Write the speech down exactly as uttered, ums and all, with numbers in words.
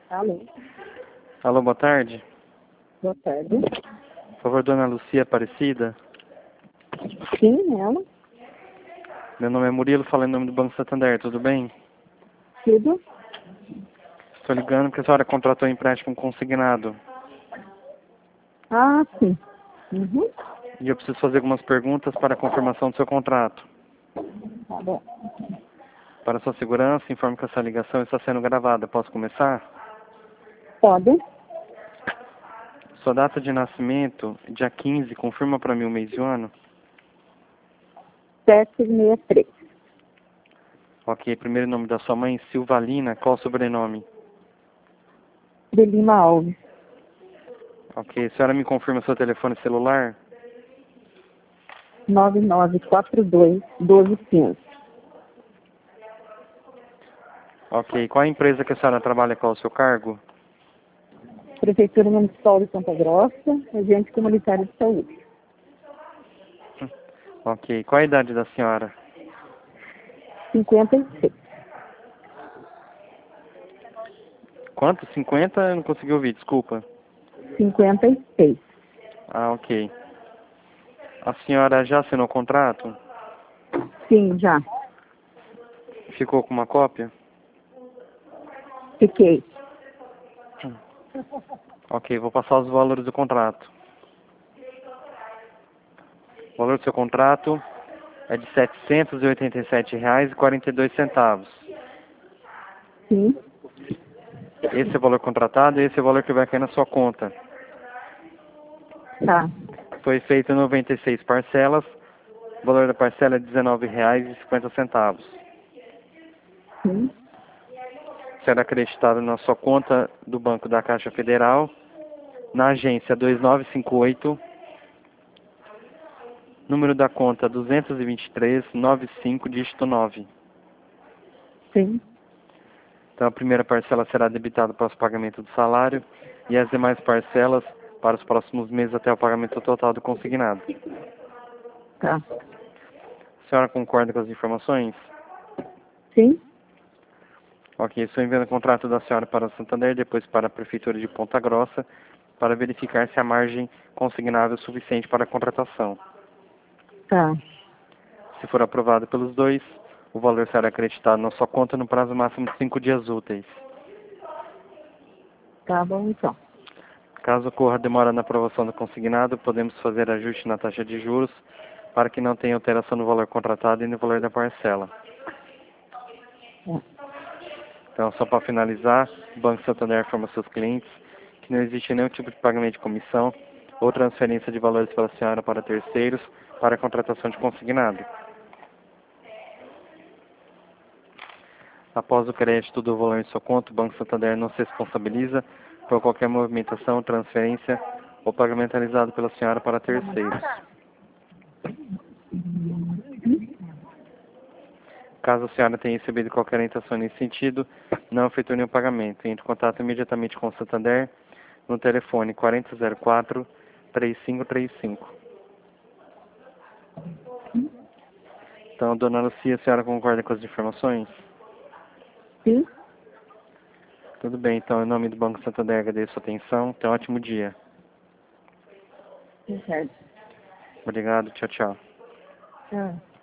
Alô, Alô, boa tarde. boa tarde. Por favor, dona Lucia Aparecida. Sim, ela. Meu nome é Murilo, falo em nome do Banco Santander, tudo bem? Tudo? Estou ligando porque a senhora contratou empréstimo consignado. Ah, sim. Uhum. E eu preciso fazer algumas perguntas para a confirmação do seu contrato. Tá bom. Para sua segurança, informo que essa ligação está sendo gravada. Posso começar? Pode? Sua data de nascimento, dia quinze, confirma para mim o mês e o ano? sete seis três. Ok, primeiro nome da sua mãe, Silvalina, qual o sobrenome? De Lima Alves. Ok, a senhora me confirma seu telefone celular? nove nove quatro dois, um dois um cinco. Ok, qual a empresa que a senhora trabalha, qual o seu cargo? Prefeitura Municipal de Ponta Grossa, agente comunitário de saúde. Ok, qual a idade da senhora? cinquenta e seis. Quanto? cinquenta? Eu não consegui ouvir, desculpa. cinquenta e seis. Ah, ok. A senhora já assinou o contrato? Sim, já. Ficou com uma cópia? Fiquei. Ok, vou passar os valores do contrato. O valor do seu contrato é de setecentos e oitenta e sete reais e quarenta e dois centavos. Sim. Esse é o valor contratado e esse é o valor que vai cair na sua conta. Tá. Foi feito em noventa e seis parcelas. O valor da parcela é dezenove reais e cinquenta centavos. Sim. Será acreditado na sua conta do Banco da Caixa Federal, na agência dois nove cinco oito, número da conta duzentos e vinte e três, noventa e cinco, dígito nove. Sim. Então a primeira parcela será debitada para o pagamento do salário e as demais parcelas para os próximos meses até o pagamento total do consignado. Tá. A senhora concorda com as informações? Sim. Ok, estou enviando o contrato da senhora para o Santander, depois para a Prefeitura de Ponta Grossa, para verificar se a margem consignável é suficiente para a contratação. Tá. Se for aprovado pelos dois, o valor será acreditado na sua conta no prazo máximo de cinco dias úteis. Tá bom, então. Caso ocorra demora na aprovação do consignado, podemos fazer ajuste na taxa de juros para que não tenha alteração no valor contratado e no valor da parcela. É. Então, só para finalizar, o Banco Santander informa seus clientes que não existe nenhum tipo de pagamento de comissão ou transferência de valores pela senhora para terceiros para a contratação de consignado. Após o crédito do valor em sua conta, o Banco Santander não se responsabiliza por qualquer movimentação, transferência ou pagamento realizado pela senhora para terceiros. Caso a senhora tenha recebido qualquer orientação nesse sentido, não efetue nenhum pagamento. Entre em contato imediatamente com o Santander no telefone quarenta zero quatro, três cinco três cinco. Então, dona Lucia, a senhora concorda com as informações? Sim. Tudo bem, então, em nome do Banco Santander, agradeço a sua atenção. Tenha um ótimo dia. Certo. Obrigado, tchau, tchau. Tchau.